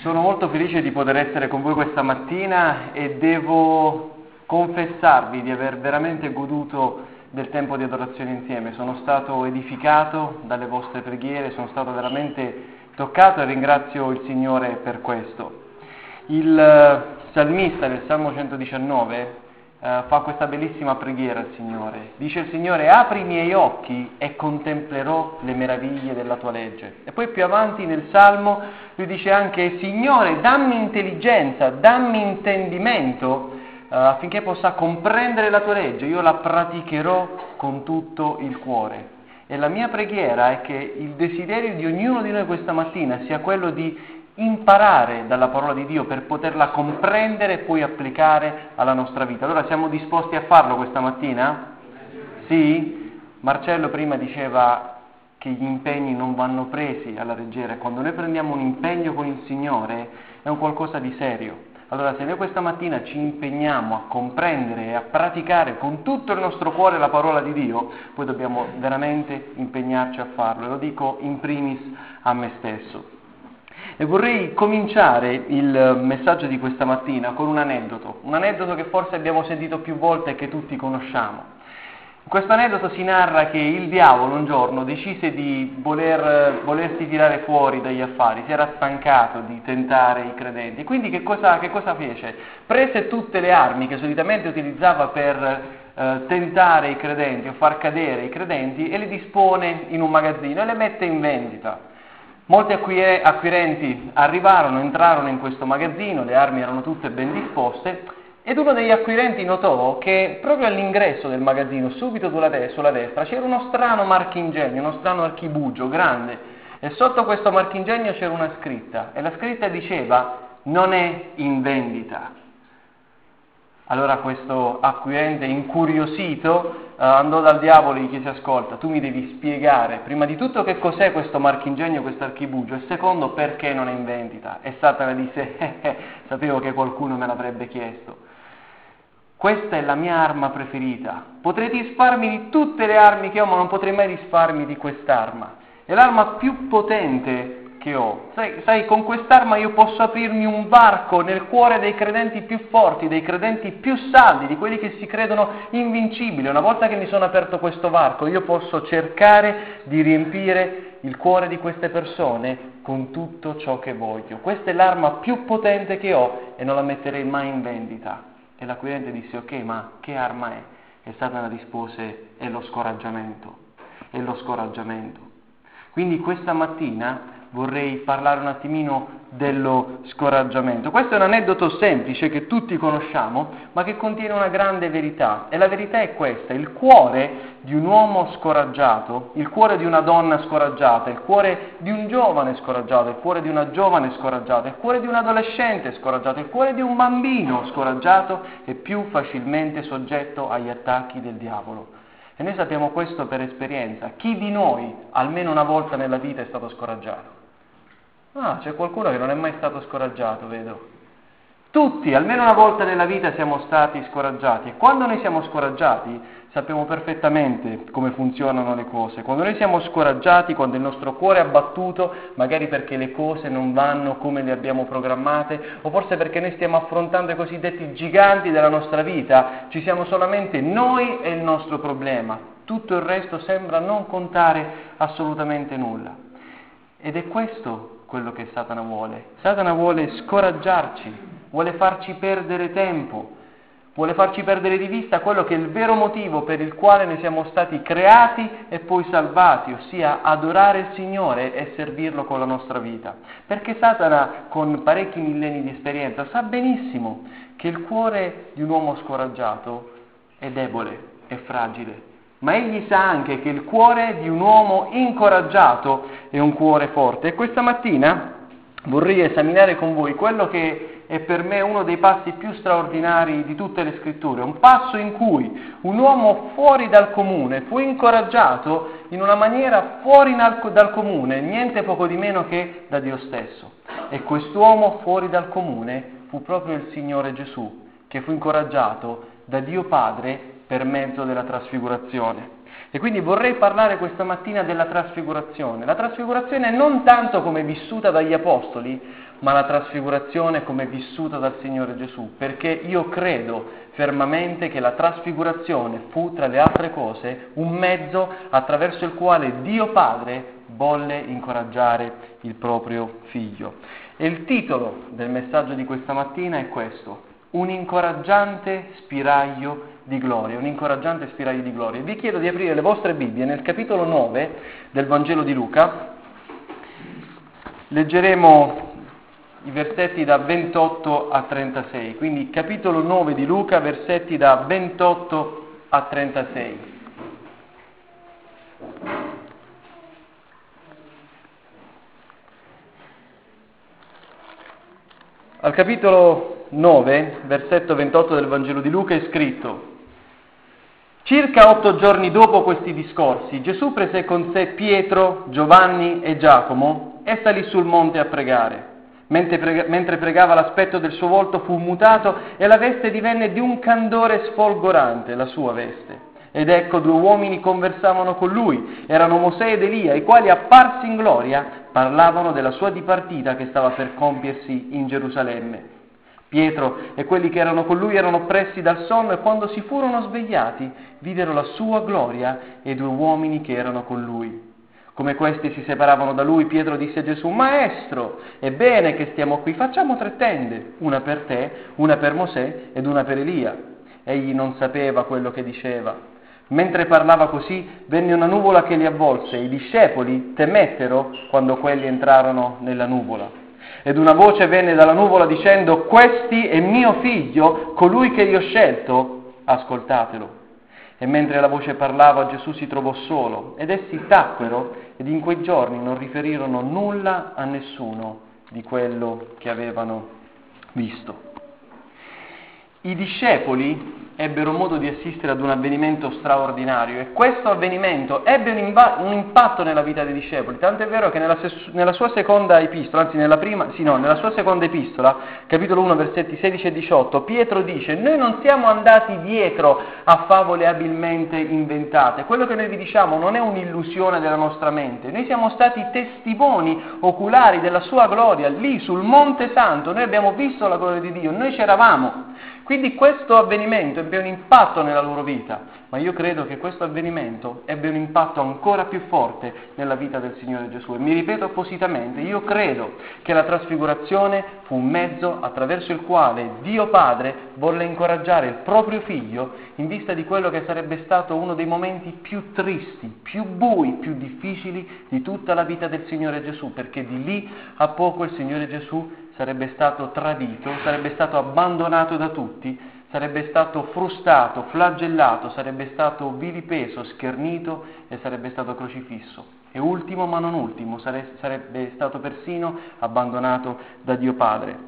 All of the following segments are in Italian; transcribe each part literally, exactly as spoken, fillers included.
Sono molto felice di poter essere con voi questa mattina e devo confessarvi di aver veramente goduto del tempo di adorazione insieme. Sono stato edificato dalle vostre preghiere, sono stato veramente toccato e ringrazio il Signore per questo. Il salmista del Salmo centodiciannove Uh, fa questa bellissima preghiera al Signore. Dice il Signore: apri i miei occhi e contemplerò le meraviglie della tua legge. E poi più avanti nel Salmo lui dice anche: Signore, dammi intelligenza, dammi intendimento uh, affinché possa comprendere la tua legge, io la praticherò con tutto il cuore. E la mia preghiera è che il desiderio di ognuno di noi questa mattina sia quello di imparare dalla parola di Dio per poterla comprendere e poi applicare alla nostra vita. Allora siamo disposti a farlo questa mattina? Sì? Marcello prima diceva che gli impegni non vanno presi alla leggera. Quando noi prendiamo un impegno con il Signore è un qualcosa di serio. Allora se noi questa mattina ci impegniamo a comprendere e a praticare con tutto il nostro cuore la parola di Dio, poi dobbiamo veramente impegnarci a farlo. E lo dico in primis a me stesso. E vorrei cominciare il messaggio di questa mattina con un aneddoto, un aneddoto che forse abbiamo sentito più volte e che tutti conosciamo. In questo aneddoto si narra che il diavolo un giorno decise di voler, volersi tirare fuori dagli affari, si era stancato di tentare i credenti, quindi che cosa, che cosa fece? Prese tutte le armi che solitamente utilizzava per eh, tentare i credenti o far cadere i credenti e le dispone in un magazzino e le mette in vendita. Molti acquirenti arrivarono, entrarono in questo magazzino, le armi erano tutte ben disposte ed uno degli acquirenti notò che proprio all'ingresso del magazzino, subito sulla, de- sulla destra, c'era uno strano marchingegno, uno strano archibugio grande e sotto questo marchingegno c'era una scritta e la scritta diceva: non è in vendita. Allora questo acquirente incuriosito Uh, andò dal diavolo e gli chiese: ascolta, tu mi devi spiegare prima di tutto che cos'è questo marchingegno, questo archibugio, e secondo perché non è in vendita. E Satana disse: eh, eh, sapevo che qualcuno me l'avrebbe chiesto. Questa è la mia arma preferita, potrei disfarmi di tutte le armi che ho, ma non potrei mai disfarmi di quest'arma. È l'arma più potente che ho. Sai, sai, con quest'arma io posso aprirmi un varco nel cuore dei credenti più forti, dei credenti più saldi, di quelli che si credono invincibili. Una volta che mi sono aperto questo varco, io posso cercare di riempire il cuore di queste persone con tutto ciò che voglio. Questa è l'arma più potente che ho e non la metterei mai in vendita. E l'acquirente disse: ok, ma che arma è? E Satana rispose: è lo scoraggiamento, è lo scoraggiamento. Quindi questa mattina vorrei parlare un attimino dello scoraggiamento. Questo è un aneddoto semplice che tutti conosciamo, ma che contiene una grande verità. E la verità è questa: il cuore di un uomo scoraggiato, il cuore di una donna scoraggiata, il cuore di un giovane scoraggiato, il cuore di una giovane scoraggiata, il cuore di un adolescente scoraggiato, il cuore di un bambino scoraggiato è più facilmente soggetto agli attacchi del diavolo. E noi sappiamo questo per esperienza. Chi di noi almeno una volta nella vita è stato scoraggiato? Ah, c'è qualcuno che non è mai stato scoraggiato, vedo. Tutti, almeno una volta nella vita siamo stati scoraggiati. E quando noi siamo scoraggiati sappiamo perfettamente come funzionano le cose. Quando noi siamo scoraggiati, quando il nostro cuore è abbattuto, magari perché le cose non vanno come le abbiamo programmate, o forse perché noi stiamo affrontando i cosiddetti giganti della nostra vita, ci siamo solamente noi e il nostro problema. Tutto il resto sembra non contare assolutamente nulla. Ed è questo quello che Satana vuole. Satana vuole scoraggiarci, vuole farci perdere tempo, vuole farci perdere di vista quello che è il vero motivo per il quale noi siamo stati creati e poi salvati, ossia adorare il Signore e servirlo con la nostra vita. Perché Satana, con parecchi millenni di esperienza, sa benissimo che il cuore di un uomo scoraggiato è debole, è fragile. Ma egli sa anche che il cuore di un uomo incoraggiato è un cuore forte. E questa mattina vorrei esaminare con voi quello che è per me uno dei passi più straordinari di tutte le scritture, un passo in cui un uomo fuori dal comune fu incoraggiato in una maniera fuori dal comune, niente poco di meno che da Dio stesso. E quest'uomo fuori dal comune fu proprio il Signore Gesù, che fu incoraggiato da Dio Padre per mezzo della trasfigurazione. E quindi vorrei parlare questa mattina della trasfigurazione. La trasfigurazione non tanto come vissuta dagli apostoli, ma la trasfigurazione come vissuta dal Signore Gesù, perché io credo fermamente che la trasfigurazione fu, tra le altre cose, un mezzo attraverso il quale Dio Padre volle incoraggiare il proprio Figlio. E il titolo del messaggio di questa mattina è questo: un incoraggiante spiraglio di gloria, un incoraggiante spiraglio di gloria. Vi chiedo di aprire le vostre Bibbie nel capitolo nove del Vangelo di Luca. Leggeremo i versetti da ventotto a trentasei, quindi capitolo nove di Luca, versetti da ventotto a trentasei. Al capitolo nove, versetto ventotto del Vangelo di Luca è scritto: circa otto giorni dopo questi discorsi, Gesù prese con sé Pietro, Giovanni e Giacomo e salì sul monte a pregare. Mentre, prega- mentre pregava, l'aspetto del suo volto fu mutato e la veste divenne di un candore sfolgorante, la sua veste. Ed ecco, due uomini conversavano con lui, erano Mosè ed Elia, i quali, apparsi in gloria, parlavano della sua dipartita che stava per compiersi in Gerusalemme. Pietro e quelli che erano con lui erano oppressi dal sonno e quando si furono svegliati videro la sua gloria e i due uomini che erano con lui. Come questi si separavano da lui, Pietro disse a Gesù: Maestro, è bene che stiamo qui, facciamo tre tende, una per te, una per Mosè ed una per Elia. Egli non sapeva quello che diceva. Mentre parlava così, venne una nuvola che li avvolse e i discepoli temettero quando quelli entrarono nella nuvola. Ed una voce venne dalla nuvola dicendo: questi è mio figlio, colui che io ho scelto, ascoltatelo. E mentre la voce parlava, Gesù si trovò solo, ed essi tacquero, ed in quei giorni non riferirono nulla a nessuno di quello che avevano visto. I discepoli ebbero modo di assistere ad un avvenimento straordinario e questo avvenimento ebbe un, imba- un impatto nella vita dei discepoli, tanto è vero che nella, ses- nella sua seconda epistola, anzi nella prima, sì no, nella sua seconda epistola, capitolo uno, versetti sedici e diciotto, Pietro dice: noi non siamo andati dietro a favole abilmente inventate, quello che noi vi diciamo non è un'illusione della nostra mente, noi siamo stati testimoni oculari della sua gloria, lì sul Monte Santo, noi abbiamo visto la gloria di Dio, noi c'eravamo. Quindi questo avvenimento ebbe un impatto nella loro vita, ma io credo che questo avvenimento ebbe un impatto ancora più forte nella vita del Signore Gesù. E mi ripeto appositamente, io credo che la trasfigurazione fu un mezzo attraverso il quale Dio Padre volle incoraggiare il proprio Figlio in vista di quello che sarebbe stato uno dei momenti più tristi, più bui, più difficili di tutta la vita del Signore Gesù, perché di lì a poco il Signore Gesù sarebbe stato tradito, sarebbe stato abbandonato da tutti, sarebbe stato frustato, flagellato, sarebbe stato vilipeso, schernito e sarebbe stato crocifisso. E ultimo, ma non ultimo, sarebbe stato persino abbandonato da Dio Padre.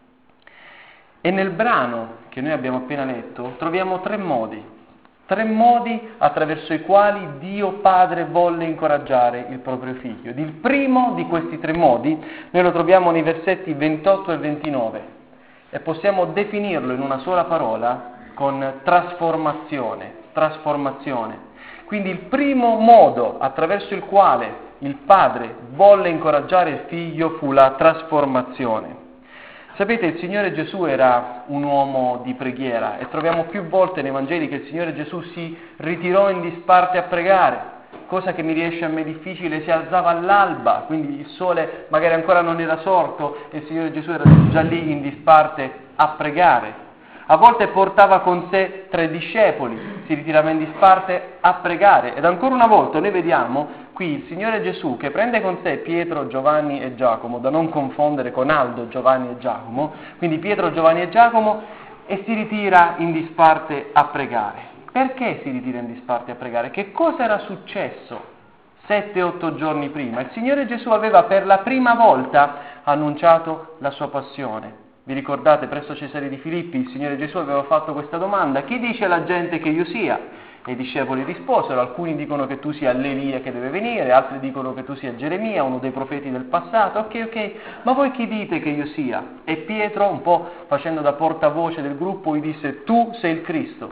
E nel brano che noi abbiamo appena letto troviamo tre modi, tre modi attraverso i quali Dio Padre volle incoraggiare il proprio Figlio. Ed il primo di questi tre modi noi lo troviamo nei versetti ventotto e ventinove e possiamo definirlo in una sola parola con trasformazione, trasformazione. Quindi il primo modo attraverso il quale il Padre volle incoraggiare il Figlio fu la trasformazione. Sapete, il Signore Gesù era un uomo di preghiera e troviamo più volte nei Vangeli che il Signore Gesù si ritirò in disparte a pregare, cosa che mi riesce a me difficile, si alzava all'alba, quindi il sole magari ancora non era sorto e il Signore Gesù era già lì in disparte a pregare. A volte portava con sé tre discepoli, si ritirava in disparte a pregare ed ancora una volta noi vediamo qui il Signore Gesù che prende con sé Pietro, Giovanni e Giacomo, da non confondere con Aldo, Giovanni e Giacomo, quindi Pietro, Giovanni e Giacomo, e si ritira in disparte a pregare. Perché si ritira in disparte a pregare? Che cosa era successo sette otto giorni prima? Il Signore Gesù aveva per la prima volta annunciato la sua passione. Vi ricordate, presso Cesare di Filippi il Signore Gesù aveva fatto questa domanda: chi dice la gente che io sia? E i discepoli risposero: alcuni dicono che tu sia l'Elia che deve venire, altri dicono che tu sia Geremia, uno dei profeti del passato. Ok, ok, ma voi chi dite che io sia? E Pietro, un po' facendo da portavoce del gruppo, gli disse: tu sei il Cristo.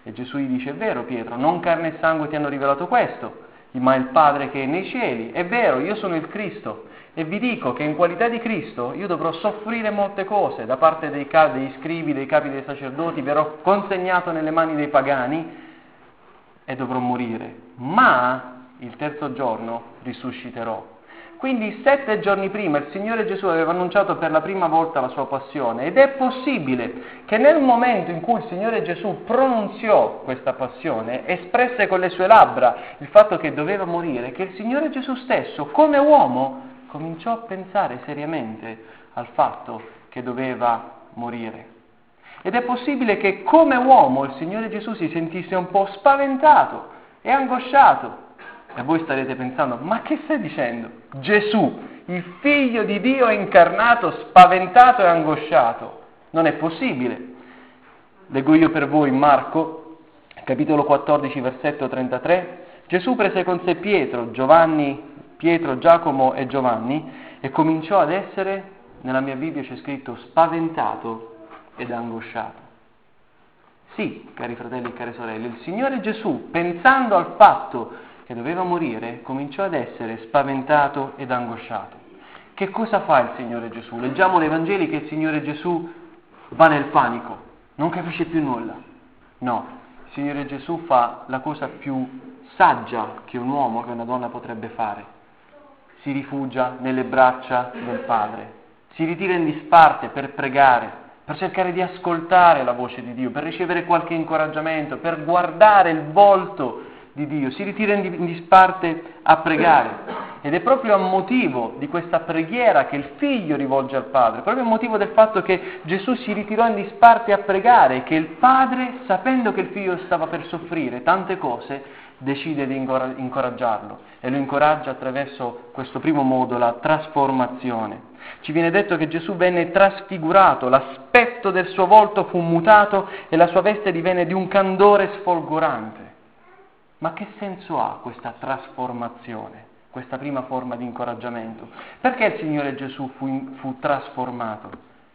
E Gesù gli dice: è vero Pietro, non carne e sangue ti hanno rivelato questo, ma il Padre che è nei cieli. È vero, io sono il Cristo e vi dico che in qualità di Cristo io dovrò soffrire molte cose da parte dei, dei scribi, dei capi dei sacerdoti, verrò consegnato nelle mani dei pagani e dovrò morire, ma il terzo giorno risusciterò. Quindi sette giorni prima il Signore Gesù aveva annunciato per la prima volta la sua passione, ed è possibile che nel momento in cui il Signore Gesù pronunziò questa passione, espresse con le sue labbra il fatto che doveva morire, che il Signore Gesù stesso, come uomo, cominciò a pensare seriamente al fatto che doveva morire. Ed è possibile che come uomo il Signore Gesù si sentisse un po' spaventato e angosciato. E voi starete pensando: ma che stai dicendo? Gesù, il figlio di Dio incarnato, spaventato e angosciato? Non è possibile. Leggo io per voi Marco, capitolo quattordici, versetto trentatré. Gesù prese con sé Pietro, Giovanni, Pietro, Giacomo e Giovanni e cominciò ad essere, nella mia Bibbia c'è scritto, spaventato ed angosciato. Sì, cari fratelli e care sorelle, il Signore Gesù, pensando al fatto che doveva morire, cominciò ad essere spaventato ed angosciato. Che cosa fa il Signore Gesù? Leggiamo nei Vangeli che il Signore Gesù va nel panico, non capisce più nulla. No, il Signore Gesù fa la cosa più saggia che un uomo, che una donna potrebbe fare. Si rifugia nelle braccia del Padre, si ritira in disparte per pregare, per cercare di ascoltare la voce di Dio, per ricevere qualche incoraggiamento, per guardare il volto di Dio, si ritira in disparte a pregare. Ed è proprio a motivo di questa preghiera che il figlio rivolge al Padre, proprio a motivo del fatto che Gesù si ritirò in disparte a pregare, che il Padre, sapendo che il figlio stava per soffrire tante cose, decide di incoraggiarlo e lo incoraggia attraverso questo primo modo, la trasformazione. Ci viene detto che Gesù venne trasfigurato, l'aspetto del suo volto fu mutato e la sua veste divenne di un candore sfolgorante. Ma che senso ha questa trasformazione, questa prima forma di incoraggiamento? Perché il Signore Gesù fu, fu trasformato?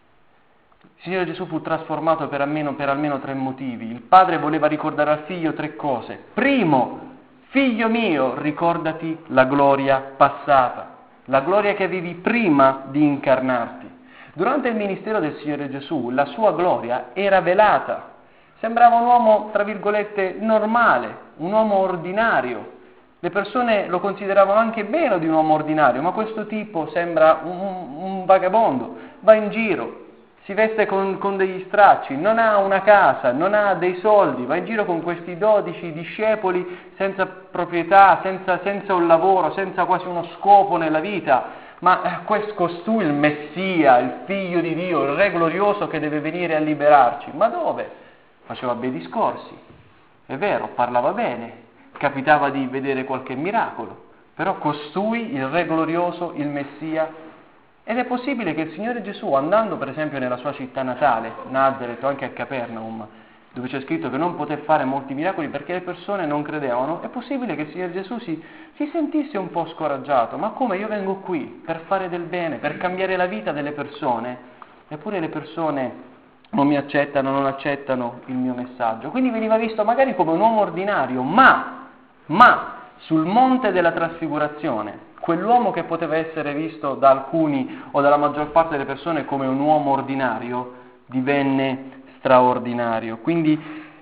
Il Signore Gesù fu trasformato per almeno, per almeno tre motivi. Il Padre voleva ricordare al Figlio tre cose. Primo, figlio mio, ricordati la gloria passata, la gloria che avevi prima di incarnarti. Durante il ministero del Signore Gesù, la sua gloria era velata. Sembrava un uomo, tra virgolette, normale, un uomo ordinario. Le persone lo consideravano anche meno di un uomo ordinario, ma questo tipo sembra un, un vagabondo, va in giro, si veste con, con degli stracci, non ha una casa, non ha dei soldi, va in giro con questi dodici discepoli senza proprietà, senza, senza un lavoro, senza quasi uno scopo nella vita. Ma eh, questo costui il Messia, il Figlio di Dio, il Re glorioso che deve venire a liberarci. Ma dove? Faceva bei discorsi, è vero, parlava bene, capitava di vedere qualche miracolo, però costui, il Re glorioso, il Messia. Ed è possibile che il Signore Gesù, andando per esempio nella sua città natale, Nazaret o anche a Capernaum, dove c'è scritto che non poté fare molti miracoli perché le persone non credevano, è possibile che il Signore Gesù si, si sentisse un po' scoraggiato. Ma come, io vengo qui per fare del bene, per cambiare la vita delle persone, eppure le persone non mi accettano, non accettano il mio messaggio. Quindi veniva visto magari come un uomo ordinario, ma, ma sul monte della trasfigurazione, quell'uomo che poteva essere visto da alcuni o dalla maggior parte delle persone come un uomo ordinario, divenne straordinario. Quindi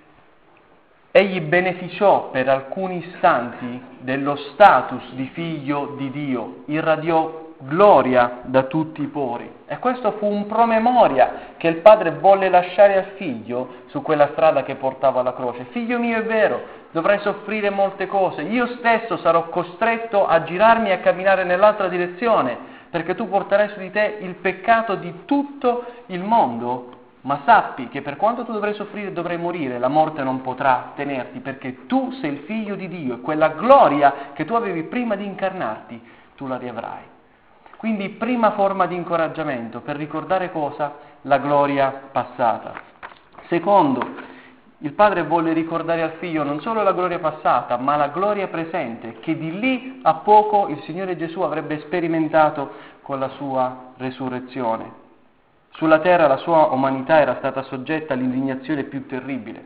egli beneficiò per alcuni istanti dello status di figlio di Dio, irradiò gloria da tutti i pori. E questo fu un promemoria che il padre volle lasciare al figlio su quella strada che portava alla croce. Figlio mio, è vero, dovrai soffrire molte cose, io stesso sarò costretto a girarmi e a camminare nell'altra direzione, perché tu porterai su di te il peccato di tutto il mondo, ma sappi che per quanto tu dovrai soffrire e dovrai morire, la morte non potrà tenerti, perché tu sei il figlio di Dio e quella gloria che tu avevi prima di incarnarti, tu la riavrai. Quindi prima forma di incoraggiamento, per ricordare cosa? La gloria passata. Secondo, il padre volle ricordare al figlio non solo la gloria passata, ma la gloria presente, che di lì a poco il Signore Gesù avrebbe sperimentato con la sua resurrezione. Sulla terra la sua umanità era stata soggetta all'indignazione più terribile,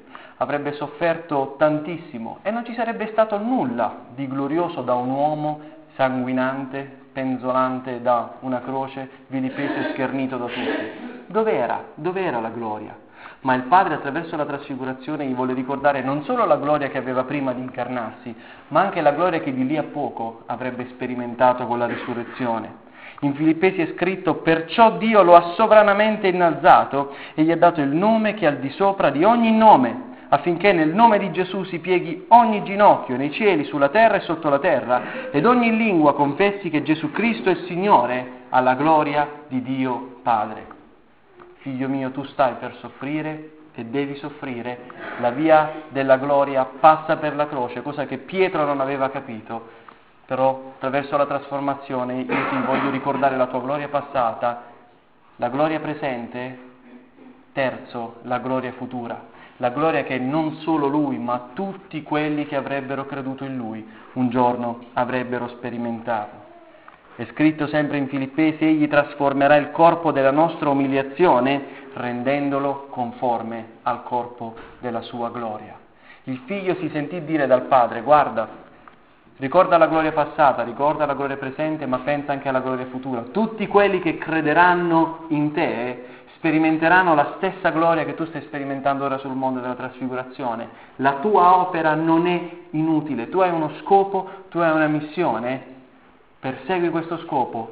avrebbe sofferto tantissimo e non ci sarebbe stato nulla di glorioso da un uomo sanguinante, penzolante da una croce, vilipeso e schernito da tutti. Dov'era? Dov'era la gloria? Ma il Padre attraverso la trasfigurazione gli vuole ricordare non solo la gloria che aveva prima di incarnarsi, ma anche la gloria che di lì a poco avrebbe sperimentato con la risurrezione. In Filippesi è scritto: perciò Dio lo ha sovranamente innalzato e gli ha dato il nome che è al di sopra di ogni nome, affinché nel nome di Gesù si pieghi ogni ginocchio nei cieli, sulla terra e sotto la terra, ed ogni lingua confessi che Gesù Cristo è Signore, alla gloria di Dio Padre. Figlio mio, tu stai per soffrire e devi soffrire, la via della gloria passa per la croce, cosa che Pietro non aveva capito, però attraverso la trasformazione io ti voglio ricordare la tua gloria passata, la gloria presente, terzo, la gloria futura, la gloria che non solo lui, ma tutti quelli che avrebbero creduto in lui un giorno avrebbero sperimentato. È scritto sempre in Filippesi: egli trasformerà il corpo della nostra umiliazione rendendolo conforme al corpo della sua gloria. Il figlio si sentì dire dal padre: guarda, ricorda la gloria passata, ricorda la gloria presente, ma pensa anche alla gloria futura. Tutti quelli che crederanno in te sperimenteranno la stessa gloria che tu stai sperimentando ora sul mondo della trasfigurazione. La tua opera non è inutile, tu hai uno scopo, tu hai una missione. Persegui questo scopo